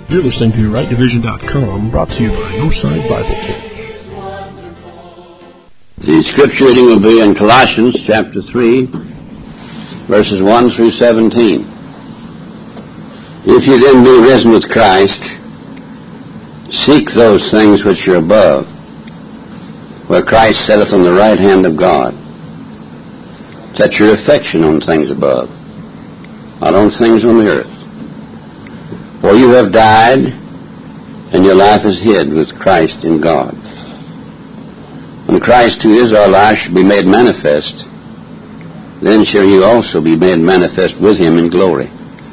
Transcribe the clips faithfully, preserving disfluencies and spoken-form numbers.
You're listening to right division dot com, brought to you by Northside Bible Church. The scripture reading will be in Colossians chapter three, verses one through seventeen. If you then be risen with Christ, seek those things which are above, where Christ sitteth on the right hand of God. Set your affection on things above, not on things on the earth. For you have died, and your life is hid with Christ in God. When Christ, who is our life, shall be made manifest, then shall you also be made manifest with him in glory.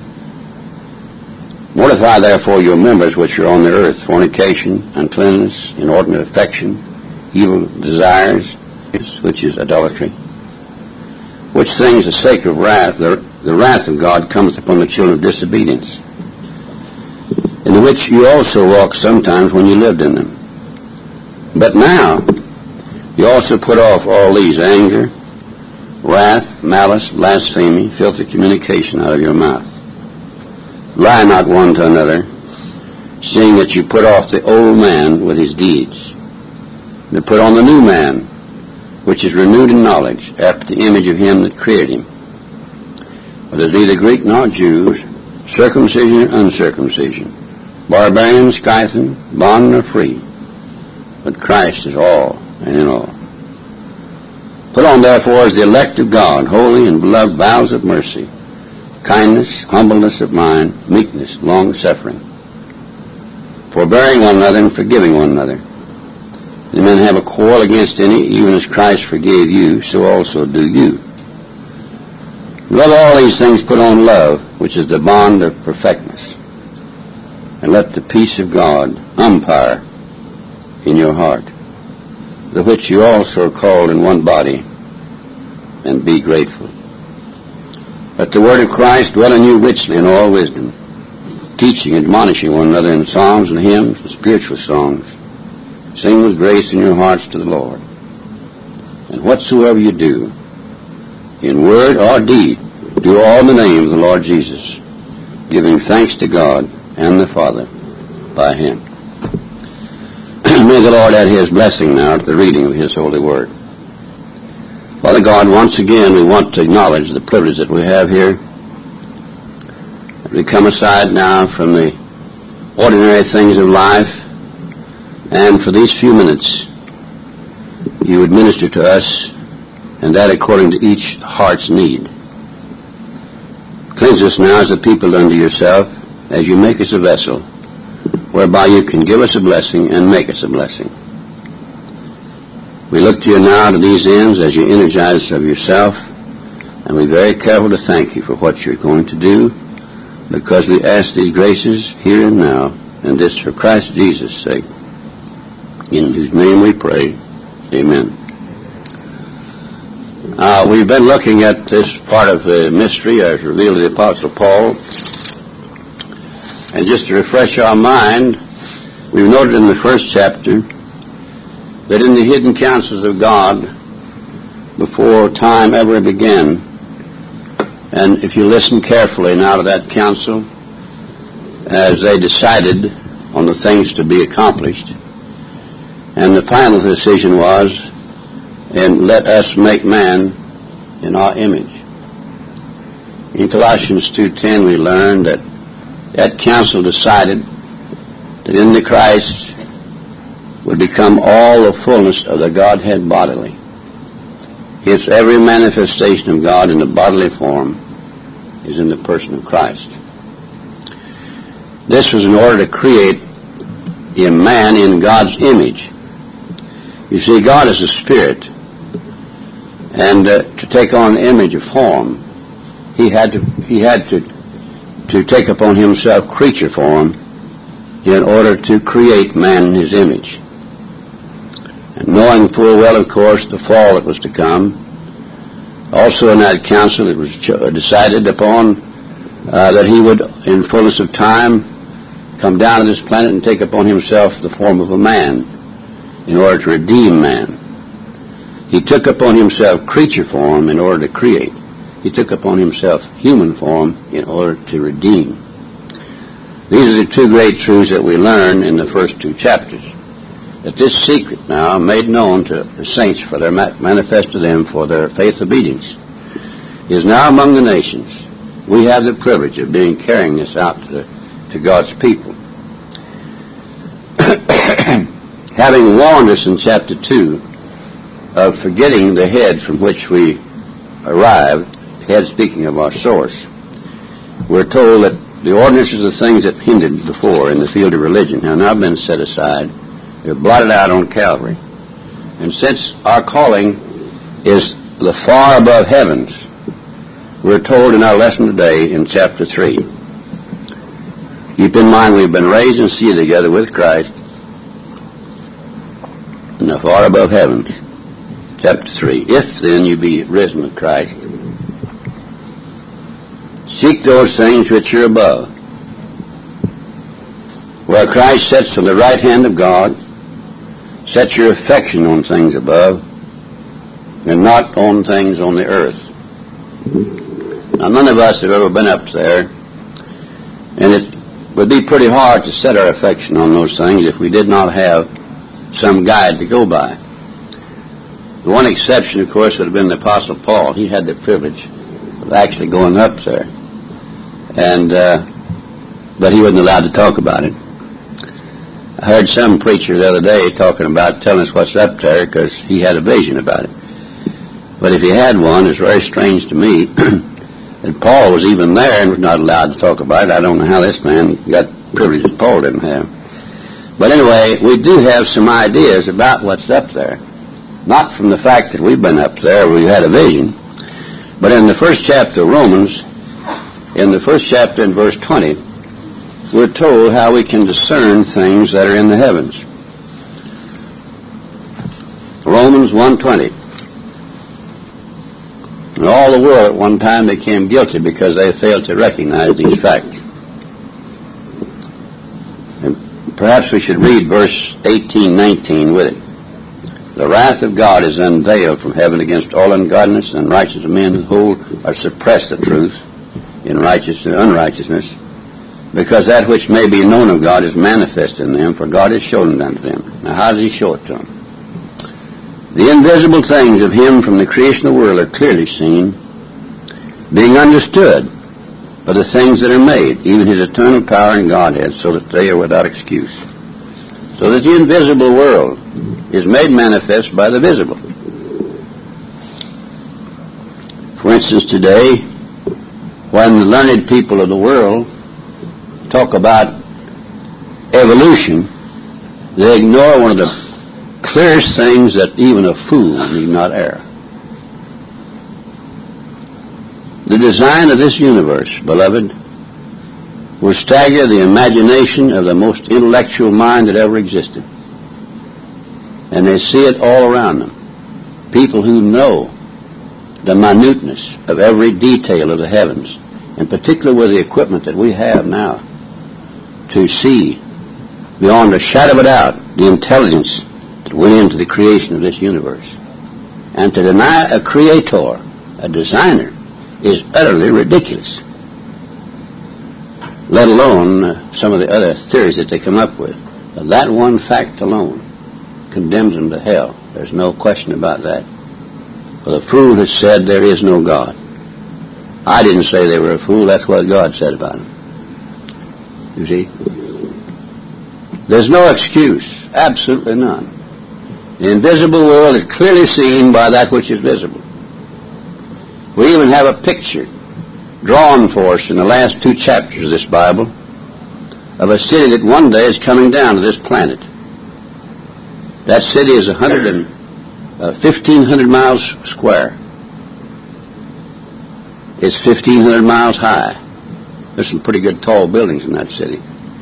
Mortify therefore your members which are on the earth, fornication, uncleanness, inordinate affection, evil desires, which is idolatry. Which things the sake of wrath, the, the wrath of God cometh upon the children of disobedience, in the which you also walked sometimes when you lived in them. But now you also put off all these: anger, wrath, malice, blasphemy, filthy communication out of your mouth. Lie not one to another, seeing that you put off the old man with his deeds, and put on the new man, which is renewed in knowledge, after the image of him that created him. For there is neither Greek nor Jew, circumcision or uncircumcision, barbarian, Scythian, bond nor free, but Christ is all and in all. Put on therefore as the elect of God, holy and beloved, vows of mercy, kindness, humbleness of mind, meekness, long-suffering, forbearing one another and forgiving one another. If men have a quarrel against any, even as Christ forgave you, so also do you. Let all these things put on love, which is the bond of perfectness. And let the peace of God umpire in your heart, the which you also are called in one body, and be grateful. Let the word of Christ dwell in you richly in all wisdom, teaching and admonishing one another in psalms and hymns and spiritual songs. Sing with grace in your hearts to the Lord. And whatsoever you do, in word or deed, do all in the name of the Lord Jesus, giving thanks to God and the Father by him. May the Lord add his blessing now to the reading of his holy word. Father God, once again we want to acknowledge the privilege that we have here. We come aside now from the ordinary things of life, and for these few minutes you would minister to us, and that according to each heart's need. Cleanse us now as a people unto yourself, as you make us a vessel, whereby you can give us a blessing and make us a blessing. We look to you now to these ends as you energize us of yourself, and we're very careful to thank you for what you're going to do, because we ask these graces here and now, and this for Christ Jesus' sake, in whose name we pray. Amen. Uh, we've been looking at this part of the mystery as revealed to the Apostle Paul. And just to refresh our mind, we've noted in the first chapter that in the hidden counsels of God, before time ever began, and if you listen carefully now to that counsel, as they decided on the things to be accomplished, and the final decision was, and let us make man in our image. In Colossians two ten we learn that that council decided that in the Christ would become all the fullness of the Godhead bodily. Hence every manifestation of God in the bodily form is in the person of Christ. This was in order to create a man in God's image. You see, God is a spirit, and uh, to take on an image of form, he had to he had to to take upon himself creature form in order to create man in his image. And knowing full well, of course, the fall that was to come, also in that council it was decided upon uh, that he would, in fullness of time, come down to this planet and take upon himself the form of a man in order to redeem man. He took upon himself creature form in order to create. He took upon himself human form in order to redeem. These are the two great truths that we learn in the first two chapters. That this secret now made known to the saints for their manifest to them for their faith obedience is now among the nations. We have the privilege of being carrying this out to, the, to God's people. Having warned us in chapter two of forgetting the head from which we arrived, head speaking of our source, we're told that the ordinances of things that hindered before in the field of religion have now been set aside. They're blotted out on Calvary. And since our calling is the far above heavens, we're told in our lesson today in chapter three, keep in mind we've been raised and seated together with Christ in the far above heavens. Chapter three, if then you be risen with Christ, seek those things which are above, where Christ sits on the right hand of God. Set your affection on things above and not on things on the earth. Now, none of us have ever been up there, and it would be pretty hard to set our affection on those things if we did not have some guide to go by. The one exception, of course, would have been the Apostle Paul. He had the privilege of actually going up there, and uh, but he wasn't allowed to talk about it. I heard some preacher the other day talking about telling us what's up there because he had a vision about it. But if he had one, it's very strange to me that Paul was even there and was not allowed to talk about it. I don't know how this man got privileges Paul didn't have. But anyway, we do have some ideas about what's up there. Not from the fact that we've been up there, we had a vision, but in the first chapter of Romans, in the first chapter in verse twenty, we're told how we can discern things that are in the heavens. Romans one twenty. And all the world at one time became guilty because they failed to recognize these facts. And perhaps we should read verse eighteen, nineteen with it. The wrath of God is unveiled from heaven against all ungodliness and unrighteousness of men who hold or suppress the truth in righteousness and unrighteousness, because that which may be known of God is manifest in them, for God has shown it unto them. Now, how does he show it to them? The invisible things of him from the creation of the world are clearly seen, being understood by the things that are made, even his eternal power and Godhead, so that they are without excuse. So that the invisible world is made manifest by the visible. For instance, today, when the learned people of the world talk about evolution, they ignore one of the clearest things that even a fool need not err. The design of this universe, beloved, will stagger the imagination of the most intellectual mind that ever existed. And they see it all around them. People who know the minuteness of every detail of the heavens, and particularly with the equipment that we have now, to see beyond a shadow of a doubt the intelligence that went into the creation of this universe. And to deny a creator, a designer, is utterly ridiculous, let alone uh, some of the other theories that they come up with. But that one fact alone condemns them to hell. There's no question about that. For the fool has said there is no God. I didn't say they were a fool. That's what God said about them. You see? There's no excuse. Absolutely none. The invisible world is clearly seen by that which is visible. We even have a picture drawn for us in the last two chapters of this Bible of a city that one day is coming down to this planet. That city is one hundred and, uh, fifteen hundred miles square. It's fifteen hundred miles high. There's some pretty good tall buildings in that city.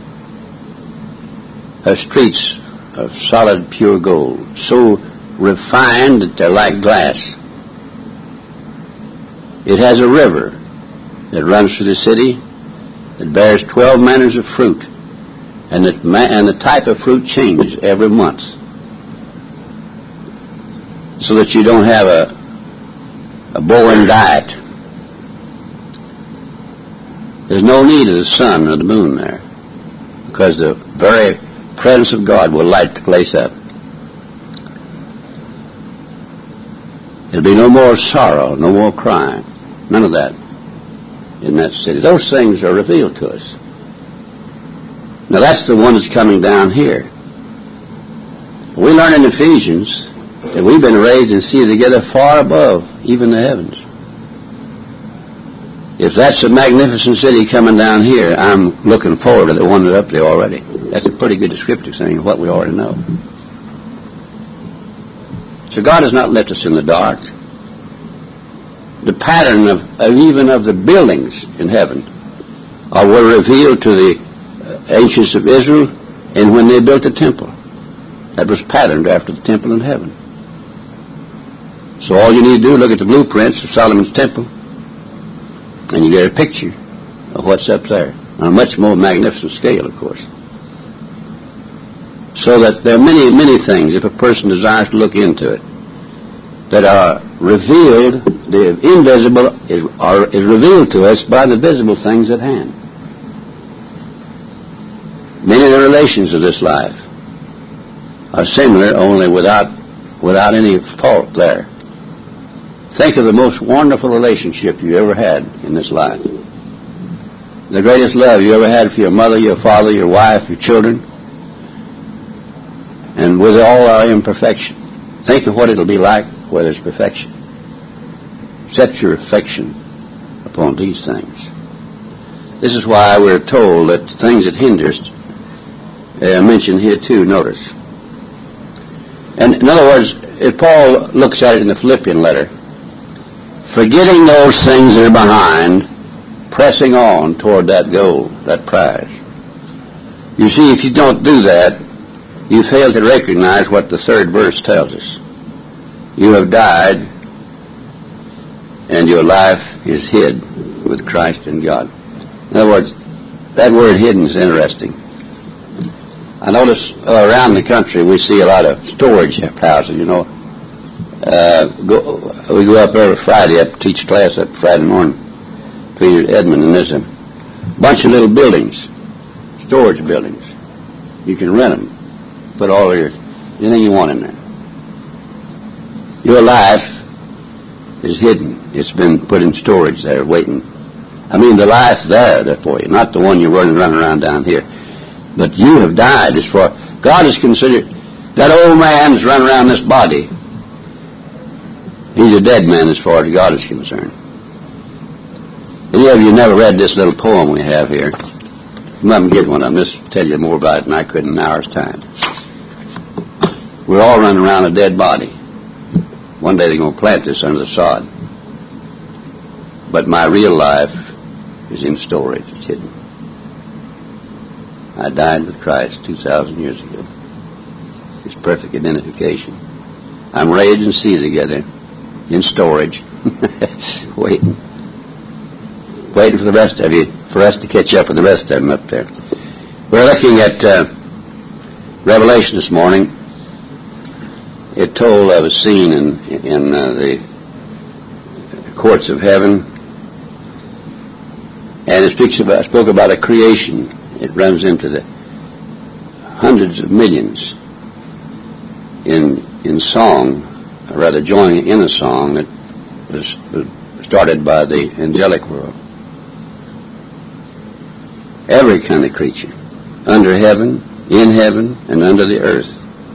Her streets of solid pure gold, so refined that they're like glass. It has a river that runs through the city that bears twelve manners of fruit, and the, and the type of fruit changes every month, so that you don't have a, a boring diet. There's no need of the sun or the moon there. because the very presence of God will light the place up. There'll be no more sorrow, no more crying, none of that in that city. Those things are revealed to us. Now that's the one that's coming down here. We learn in Ephesians that we've been raised and seated together far above even the heavens. If that's a magnificent city coming down here, I'm looking forward to the one that's up there already. That's a pretty good descriptive thing of what we already know. So God has not left us in the dark. The pattern of, of even of the buildings in heaven are were revealed to the ancients of Israel, and when they built the temple, that was patterned after the temple in heaven. So all you need to do is look at the blueprints of Solomon's temple, and you get a picture of what's up there on a much more magnificent scale, of course. So that there are many, many things, if a person desires to look into it, that are revealed. The invisible is, are, is revealed to us by the visible things at hand. Many of the relations of this life are similar, only without without any fault there. Think of the most wonderful relationship you ever had in this life. The greatest love you ever had for your mother, your father, your wife, your children, and with all our imperfection. Think of what it'll be like where there's perfection. Set your affection upon these things. This is why we're told that the things that hinder us are mentioned here too, notice. And in other words, if Paul looks at it in the Philippian letter, forgetting those things that are behind, pressing on toward that goal, that prize. You see, if you don't do that, you fail to recognize what the third verse tells us. You have died, and your life is hid with Christ in God. In other words, that word hidden is interesting. I notice uh, around the country we see a lot of storage houses, you know. Uh, go, we go up every Friday up to teach class up Friday morning between Edmond, and there's a bunch of little buildings, storage buildings. You can rent them, put all your anything you want in there. Your life is hidden. It's been put in storage there, waiting. I mean, the life there, there for you, not the one you're running, running around down here. But you have died. As far God is considered, that old man's running around this body. He's a dead man as far as God is concerned. Any of you never read this little poem we have here? You mustn't get one. I'll just tell you more about it than I could in an hour's time. We're all running around a dead body. One day they're going to plant this under the sod. But my real life is in storage. It's hidden. I died with Christ two thousand years ago. It's perfect identification. I'm raised and seated together in storage, waiting. Waiting for the rest of you, for us to catch up with the rest of them up there. We're looking at uh, Revelation this morning. It told of a scene in, in uh, the courts of heaven. And it speaks about, spoke about a creation. It runs into the hundreds of millions in in song, or rather joining in a song that was, was started by the angelic world. Every kind of creature, under heaven, in heaven, and under the earth,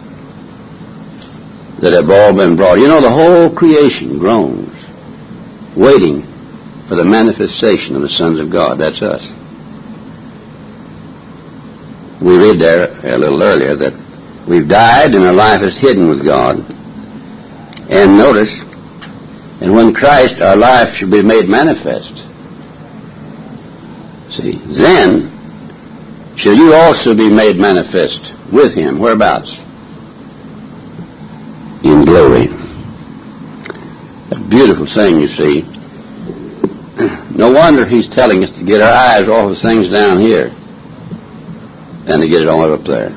that have all been brought. You know, the whole creation groans, waiting for the manifestation of the sons of God. That's us. We read there a little earlier that we've died and our life is hidden with God. And notice, and when Christ, our life, shall be made manifest, see, then shall you also be made manifest with Him. Whereabouts? In glory. A beautiful thing, you see. No wonder He's telling us to get our eyes off of things down here and to get it all up there.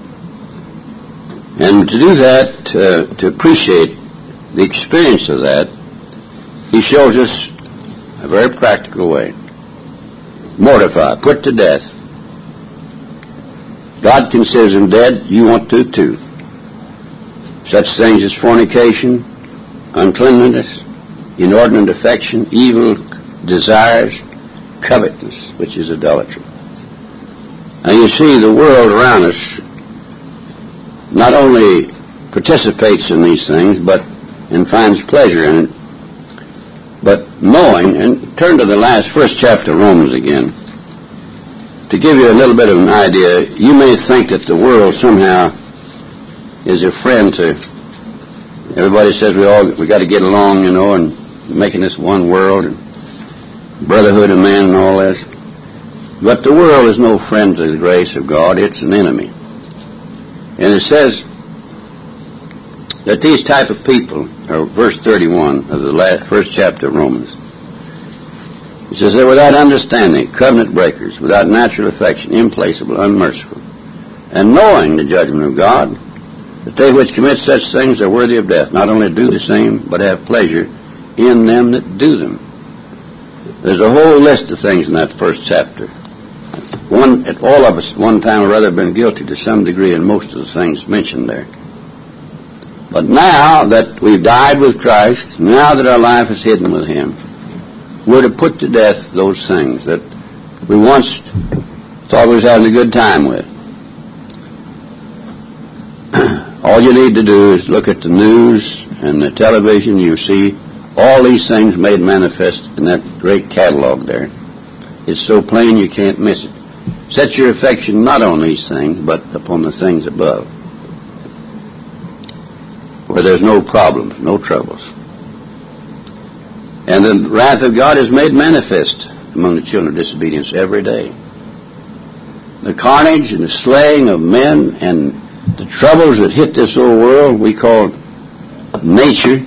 And to do that, uh, to appreciate the experience of that, He shows us a very practical way. Mortify, put to death God considers them dead. You want to too. Such things as fornication, uncleanness, inordinate affection, evil desires, covetousness, which is idolatry. Now you see, the world around us not only participates in these things, but and finds pleasure in it, but knowing, and turn to the last first chapter of Romans again, to give you a little bit of an idea. You may think that the world somehow is a friend to, everybody says we all we got to get along, you know, and making this one world and brotherhood of man and all this. But the world is no friend to the grace of God. It's an enemy. And it says that these type of people, or verse thirty-one of the last, first chapter of Romans, it says they're without understanding, covenant breakers, without natural affection, implacable, unmerciful, and knowing the judgment of God, that they which commit such things are worthy of death, not only do the same, but have pleasure in them that do them. There's a whole list of things in that first chapter. One, all of us, one time or other, have been guilty to some degree in most of the things mentioned there. But now that we've died with Christ, now that our life is hidden with Him, we're to put to death those things that we once thought we was having a good time with. All you need to do is look at the news and the television. You see all these things made manifest in that great catalog there. It's so plain you can't miss it. Set your affection not on these things, but upon the things above, where there's no problems, no troubles. And the wrath of God is made manifest among the children of disobedience every day. The carnage and the slaying of men and the troubles that hit this old world we call nature.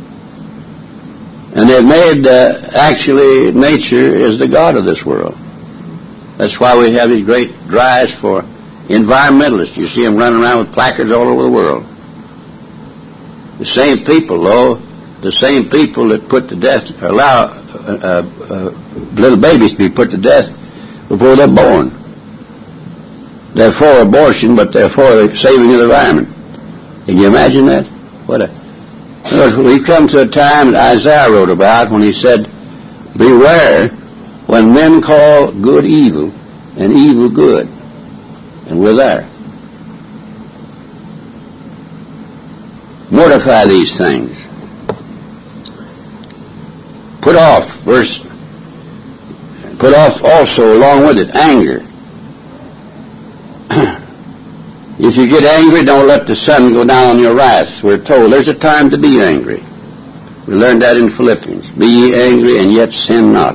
And they've made, uh, actually, nature is the God of this world. That's why we have these great drives for environmentalists. You see them running around with placards all over the world. The same people, though, the same people that put to death, allow uh, uh, little babies to be put to death before they're born. They're for abortion, but they're for the saving of the environment. Can you imagine that? What a... We've come to a time that Isaiah wrote about when he said, beware when men call good evil and evil good. And we're there. Mortify these things. Put off, verse, put off also along with it anger. If you get angry, don't let the sun go down on your wrath. We're told there's a time to be angry. We learned that in Philippians. Be ye angry and yet sin not.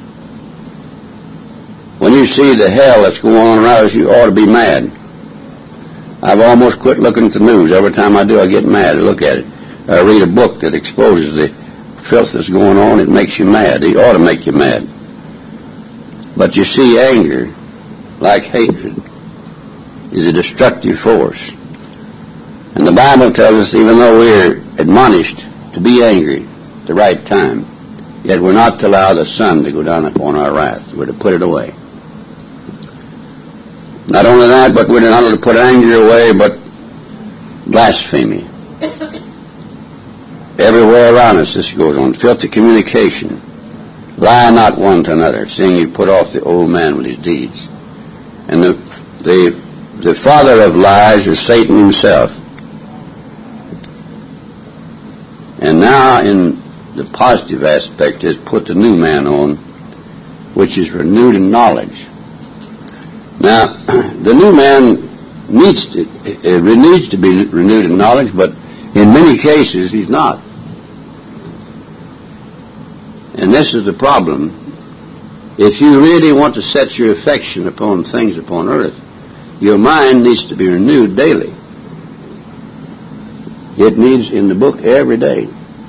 When you see the hell that's going on around us, you ought to be mad. I've almost quit looking at the news. Every time I do, I get mad. I look at it. I read a book that exposes the filth that's going on. It makes you mad. It ought to make you mad. But you see, anger, like hatred, is a destructive force. And the Bible tells us, even though we're admonished to be angry at the right time, yet we're not to allow the sun to go down upon our wrath. We're to put it away. Not only that, but we're not to put anger away, but blasphemy. Everywhere around us this goes on. Filthy communication. Lie not one to another, seeing you put off the old man with his deeds. And the the The father of lies is Satan himself. And now in the positive aspect is put the new man on, which is renewed in knowledge. Now, the new man needs to, it needs to be renewed in knowledge, but in many cases he's not. And this is the problem. If you really want to set your affection upon things upon earth, your mind needs to be renewed daily. It needs in the book every day.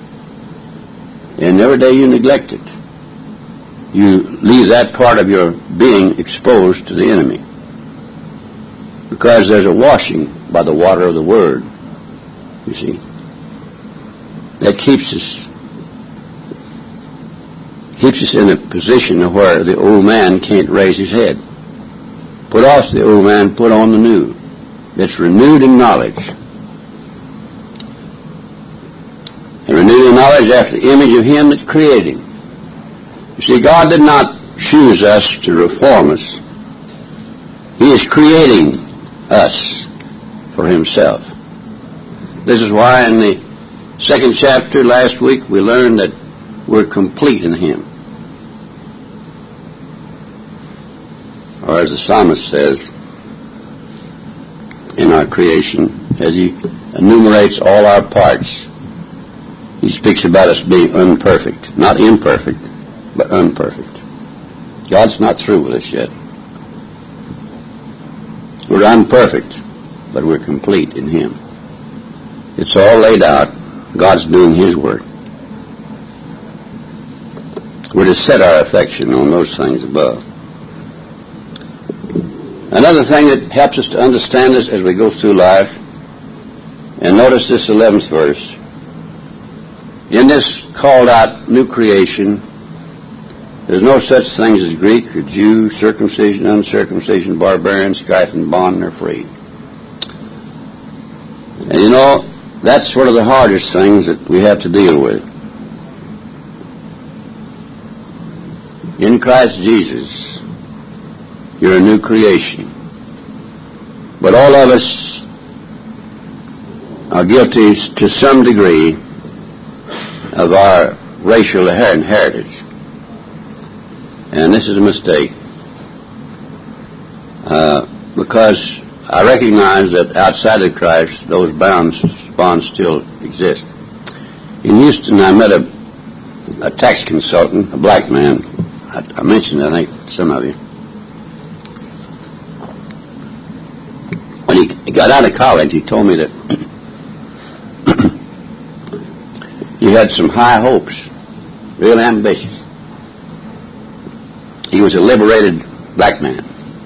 And every day you neglect it, you leave that part of your being exposed to the enemy. Because there's a washing by the water of the Word, you see. That keeps us keeps us in a position where the old man can't raise his head. Put off the old man, put on the new. It's renewed in knowledge. And renewed in knowledge after the image of him that created him. You see, God did not choose us to reform us. He is creating us for himself. This is why in the second chapter last week we learned that we're complete in him. Or as the psalmist says in our creation, as he enumerates all our parts, he speaks about us being unperfect. Not imperfect, but unperfect. God's not through with us yet. We're unperfect, but we're complete in him. It's all laid out. God's doing his work. We're to set our affection on those things above. Another thing that helps us to understand this as we go through life, and notice this eleventh verse. In this called out new creation, there's no such things as Greek or Jew, circumcision, uncircumcision, barbarian, Scythian, bond, or free. And you know, that's one of the hardest things that we have to deal with. In Christ Jesus, you're a new creation. But all of us are guilty to some degree of our racial heritage. And this is a mistake. Uh, because I recognize that outside of Christ, those bonds, bonds still exist. In Houston, I met a, a tax consultant, a black man. I, I mentioned it, I think, some of you. When he, he got out of college, he told me that he had some high hopes, real ambitious. He was a liberated black man.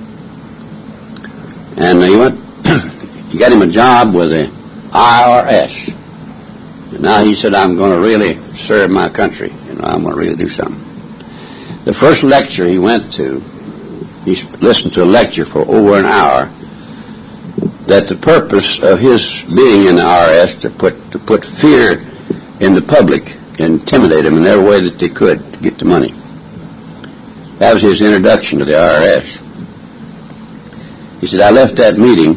And he went, he got him a job with the I R S. And now he said, I'm going to really serve my country. You know, I'm going to really do something. The first lecture he went to, he listened to a lecture for over an hour, that the purpose of his being in the I R S to put to put fear in the public, intimidate them in every way that they could to get the money. That was his introduction to the I R S. He said, I left that meeting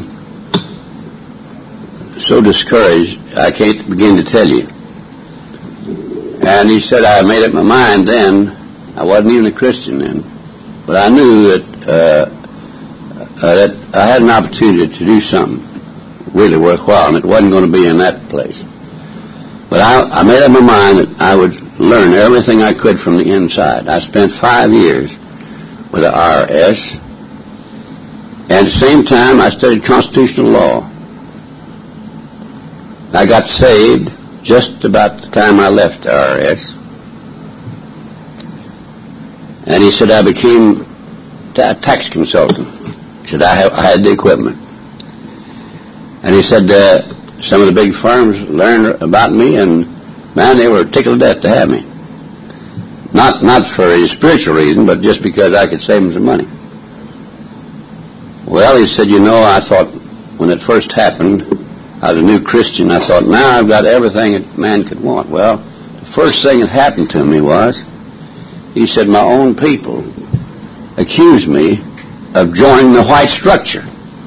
so discouraged, I can't begin to tell you. And he said, I made up my mind then. I wasn't even a Christian then, but I knew that uh, uh, that I had an opportunity to do something really worthwhile, and it wasn't going to be in that place. But I, I made up my mind that I would learn everything I could from the inside. I spent five years with the I R S, and at the same time I studied constitutional law. I got saved just about the time I left the I R S. And he said I became a tax consultant. He said I, have, I had the equipment. And he said uh, some of the big firms learned about me, and man, they were tickled to death to have me. Not not for a spiritual reason, but just because I could save them some money. Well, he said, you know, I thought when it first happened, I was a new Christian, I thought, now I've got everything that man could want. Well, the first thing that happened to me was, he said, my own people accused me of joining the white structure.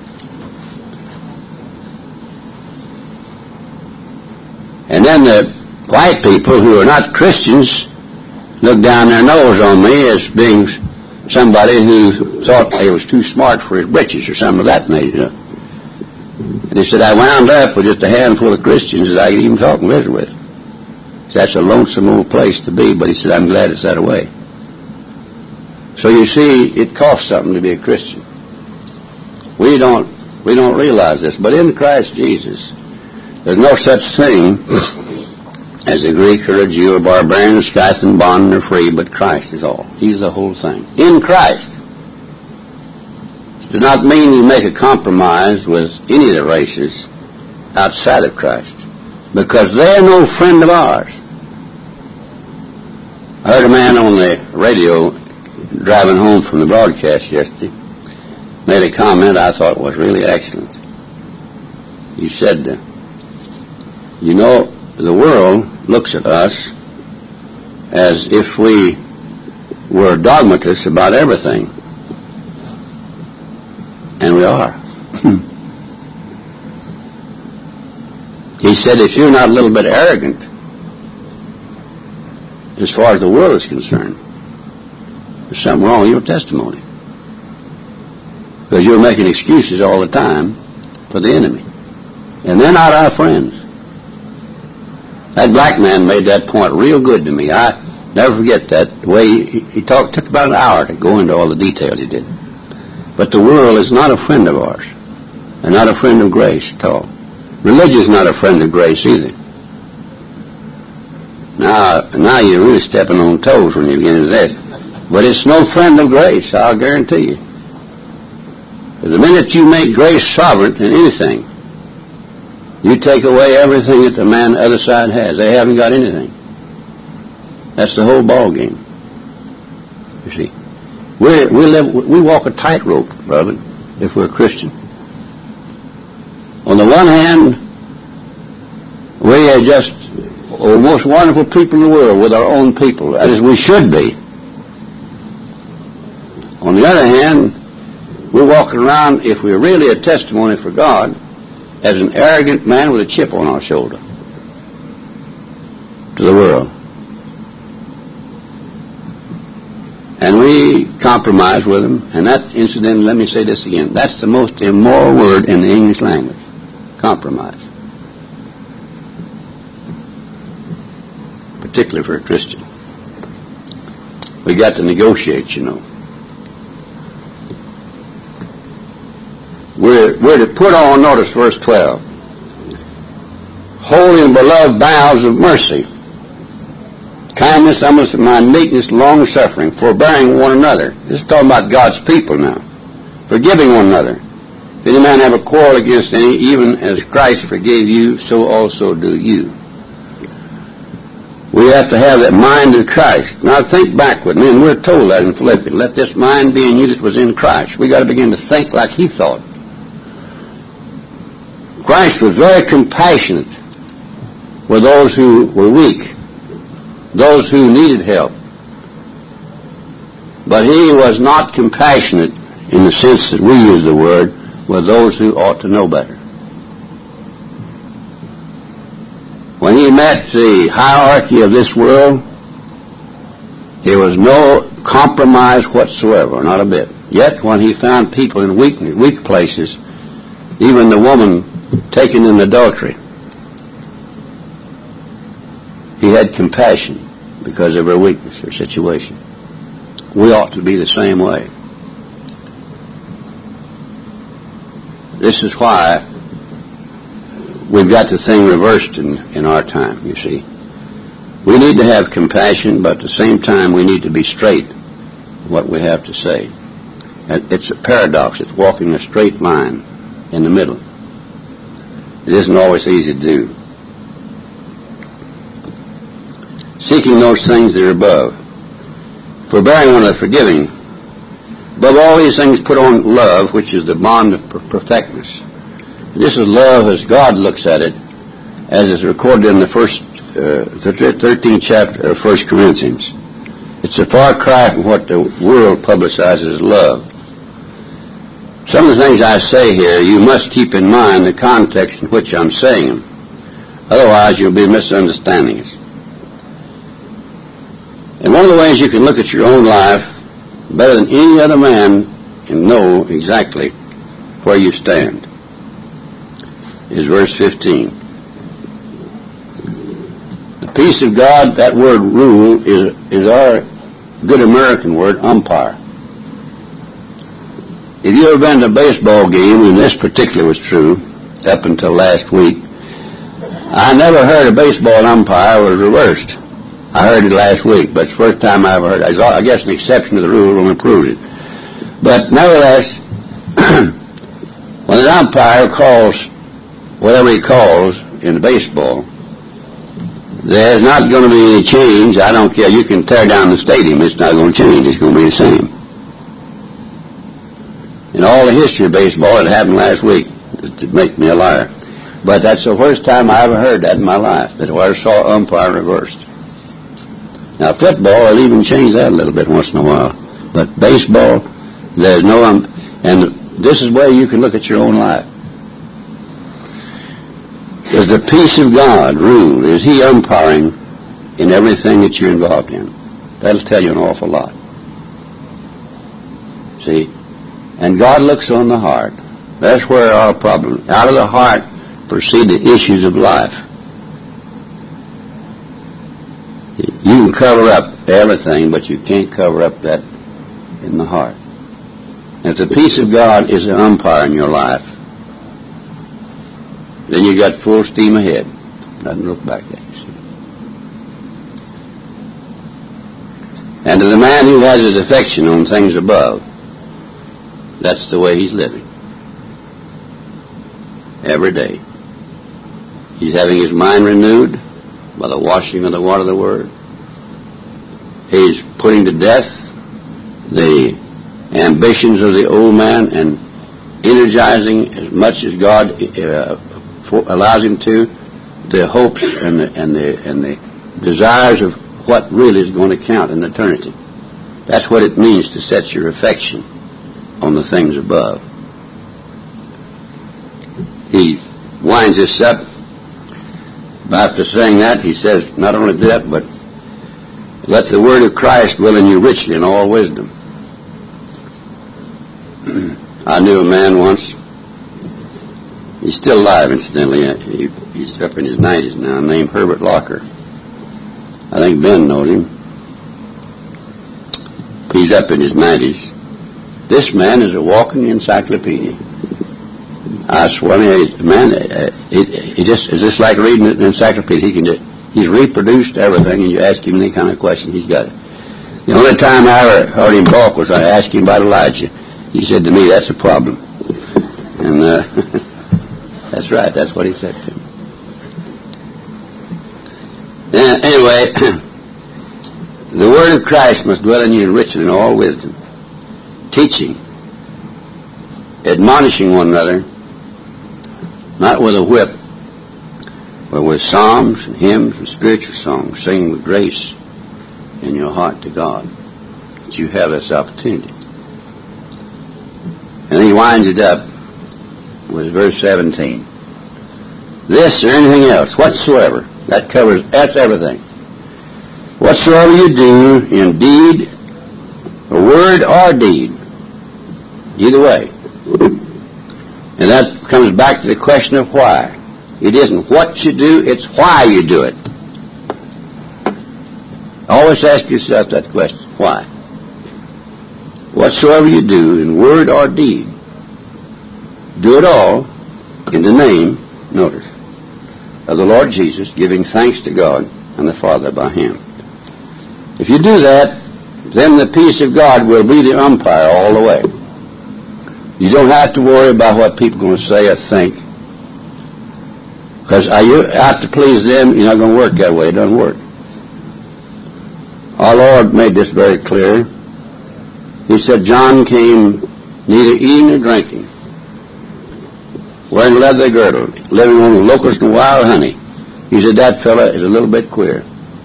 And then the white people who are not Christians looked down their nose on me as being somebody who thought he was too smart for his britches or something of that nature. And he said, I wound up with just a handful of Christians that I could even talk and visit with. So that's a lonesome old place to be, but he said, I'm glad it's that way. So you see, it costs something to be a Christian. We don't, we don't realize this, but in Christ Jesus, there's no such thing as a Greek or a Jew or barbarian or Scythian, bond or free, but Christ is all. He's the whole thing. In Christ. It does not mean you make a compromise with any of the races outside of Christ, because they're no friend of ours. I heard a man on the radio driving home from the broadcast yesterday, made a comment I thought was really excellent. He said, uh, you know, the world looks at us as if we were dogmatists about everything. And we are. He said, if you're not a little bit arrogant, as far as the world is concerned, there's something wrong with your testimony. Because you're making excuses all the time for the enemy. And they're not our friends. That black man made that point real good to me. I never forget that. The way he, he talked, took about an hour to go into all the details he did. But the world is not a friend of ours. And not a friend of grace at all. Religion is not a friend of grace either. Now, now you're really stepping on toes when you get into that. But it's no friend of grace, I'll guarantee you. The minute you make grace sovereign in anything, you take away everything that the man on the other side has. They haven't got anything. That's the whole ball game. You see, we we live we walk a tightrope, brother, if we're a Christian. On the one hand, we are just the most wonderful people in the world with our own people, as we should be. On the other hand, we're walking around, if we're really a testimony for God, as an arrogant man with a chip on our shoulder to the world. And we compromise with them, and that incident, let me say this again, that's the most immoral word in the English language. Compromise. Particularly for a Christian. We got to negotiate, you know. We're, we're to put on notice verse twelve. Holy and beloved bowels of mercy, kindness, humbleness of mind, meekness, long-suffering, forbearing one another. This is talking about God's people now. Forgiving one another. If any man have a quarrel against any, even as Christ forgave you, so also do you. We have to have that mind of Christ. Now think back with me, and we're told that in Philippians. Let this mind be in you that was in Christ. We got to begin to think like he thought. Christ was very compassionate with those who were weak, those who needed help. But he was not compassionate in the sense that we use the word with those who ought to know better. When he met the hierarchy of this world, there was no compromise whatsoever, not a bit. Yet when he found people in weak, weak places, even the woman taken in adultery, he had compassion because of her weakness, her situation. We ought to be the same way. This is why we've got the thing reversed in, in our time, you see. We need to have compassion, but at the same time we need to be straight in what we have to say. It's a paradox. It's walking a straight line in the middle. It isn't always easy to do. Seeking those things that are above. Forbearing one another, forgiving. Above all these things put on love, which is the bond of perfectness. This is love as God looks at it, as is recorded in the first uh, thirteenth chapter of First Corinthians. It's a far cry from what the world publicizes as love. Some of the things I say here, you must keep in mind the context in which I'm saying them. Otherwise, you'll be misunderstanding us. And one of the ways you can look at your own life better than any other man and know exactly where you stand is verse fifteen. The peace of God, that word rule, is, is our good American word, umpire. If you ever been to a baseball game, and this particular was true up until last week, I never heard a baseball umpire was reversed. I heard it last week, but it's the first time I ever heard it. I guess an exception to the rule only proves it. But nevertheless, when an umpire calls whatever he calls in baseball, there's not going to be any change. I don't care. You can tear down the stadium. It's not going to change. It's going to be the same. In all the history of baseball, it happened last week to make me a liar. But that's the first time I ever heard that in my life, that I ever saw umpire reversed. Now, football, will even change that a little bit once in a while. But baseball, there's no, um, and this is where you can look at your own life. Does the peace of God rule? Is He umpiring in everything that you're involved in? That'll tell you an awful lot. See? And God looks on the heart. That's where our problem, out of the heart proceed the issues of life. You can cover up everything, but you can't cover up that in the heart. And if the peace of God is the umpire in your life, then you got full steam ahead. Doesn't look back at you. See? And to the man who has his affection on things above, that's the way he's living. Every day. He's having his mind renewed by the washing of the water of the Word. He's putting to death the ambitions of the old man and energizing as much as God uh, for, allows him to the hopes and the, and the and the desires of what really is going to count in eternity. That's what it means to set your affection on the things above. He winds this up. After saying that, he says, not only that, but let the word of Christ dwell in you richly in all wisdom. I knew a man once. He's still alive, incidentally. He, he's up in his nineties now, named Herbert Locker. I think Ben knows him. He's up in his nineties. This man is a walking encyclopedia. I swear, man, it, it just is just like reading an encyclopedia. He can just, he's reproduced everything, and you ask him any kind of question, he's got it. The only time I ever heard him talk was I asked him about Elijah. He said to me, "That's a problem," and uh, that's right. That's what he said to me. Uh, anyway, the word of Christ must dwell in you richly in all wisdom, teaching, admonishing one another. Not with a whip, but with psalms and hymns and spiritual songs, singing with grace in your heart to God, that you have this opportunity. And he winds it up with verse seventeen. This or anything else, whatsoever, that covers, that's everything. Whatsoever you do in deed, or word or deed, either way. And that comes back to the question of why. It isn't what you do, it's why you do it. Always ask yourself that question. Why? Whatsoever you do in word or deed, do it all in the name, notice, of the Lord Jesus, giving thanks to God and the Father by Him. If you do that, then the peace of God will be the umpire all the way. You don't have to worry about what people are going to say or think. Because are you out to please them? You're not going to work that way. It doesn't work. Our Lord made this very clear. He said, John came neither eating nor drinking, wearing a leather girdle, living on the locust and wild honey. He said, that fella is a little bit queer.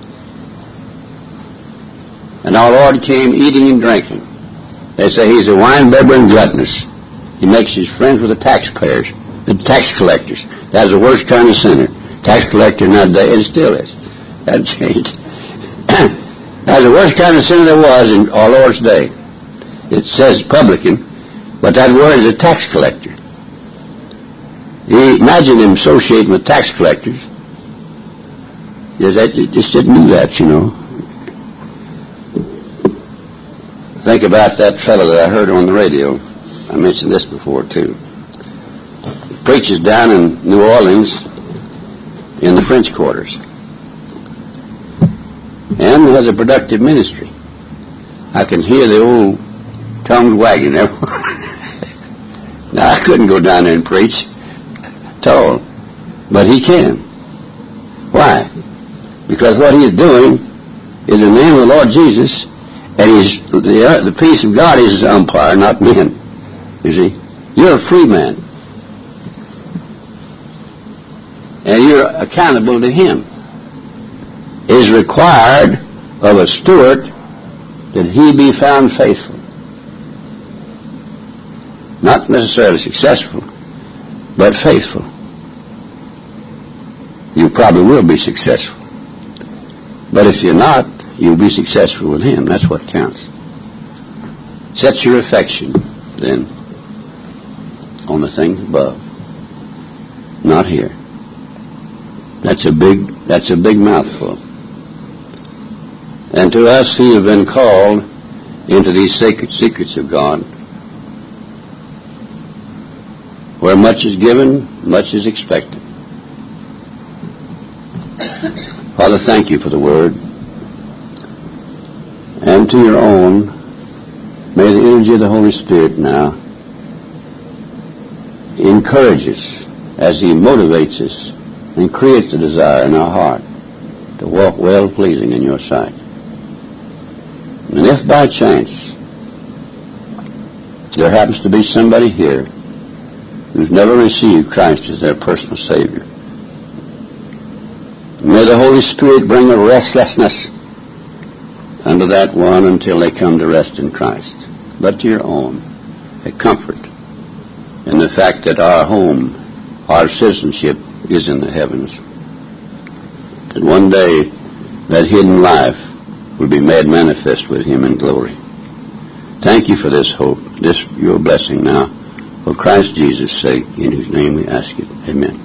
And our Lord came eating and drinking. They say he's a wine-bibber and gluttonous. He makes his friends with the taxpayers, the tax collectors. That's the worst kind of sinner. Tax collector nowadays, it still is. That changed. That's the worst kind of sinner there was in our Lord's day. It says publican, but that word is a tax collector. You imagine him associating with tax collectors. You just didn't do that, you know. Think about that fellow that I heard on the radio. I mentioned this before, too. He preaches down in New Orleans in the French quarters. And has a productive ministry. I can hear the old tongue wagging there. Now, I couldn't go down there and preach at all. But he can. Why? Because what he's doing is in the name of the Lord Jesus, and he's, the, the peace of God is his umpire, not men. You see? You're a free man. And you're accountable to him. It is required of a steward that he be found faithful. Not necessarily successful, but faithful. You probably will be successful. But if you're not, you'll be successful with him. That's what counts. Set your affection, then, on the things above, not here. That's a big, that's a big mouthful. And to us who have been called into these sacred secrets of God, where much is given, much is expected. Father, thank you for the word. And to your own, may the energy of the Holy Spirit now encourage us as he motivates us and creates a desire in our heart to walk well-pleasing in your sight. And if by chance there happens to be somebody here who's never received Christ as their personal Savior, may the Holy Spirit bring a restlessness unto that one until they come to rest in Christ. But to your own, a comfort in the fact that our home, our citizenship is in the heavens. And one day that hidden life will be made manifest with him in glory. Thank you for this hope, this your blessing now, for Christ Jesus' sake, in whose name we ask it. Amen.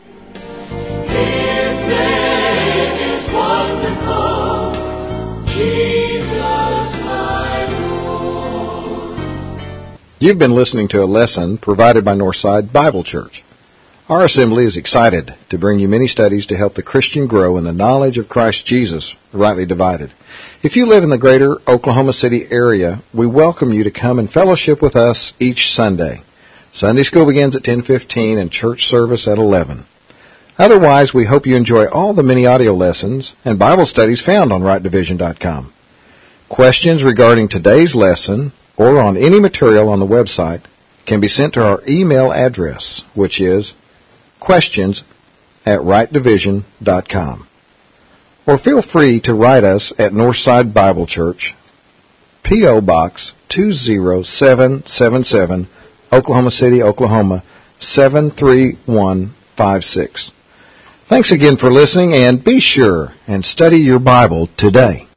His name is wonderful, Jesus my Lord. You've been listening to a lesson provided by Northside Bible Church. Our assembly is excited to bring you many studies to help the Christian grow in the knowledge of Christ Jesus, rightly divided. If you live in the greater Oklahoma City area, we welcome you to come and fellowship with us each Sunday. Sunday school begins at ten fifteen and church service at eleven. Otherwise, we hope you enjoy all the many audio lessons and Bible studies found on right division dot com. Questions regarding today's lesson or on any material on the website can be sent to our email address, which is questions at right division dot com. Or feel free to write us at Northside Bible Church, P O. Box two zero seven seven seven, Oklahoma City, Oklahoma seven three one five six. Thanks again for listening, and be sure and study your Bible today.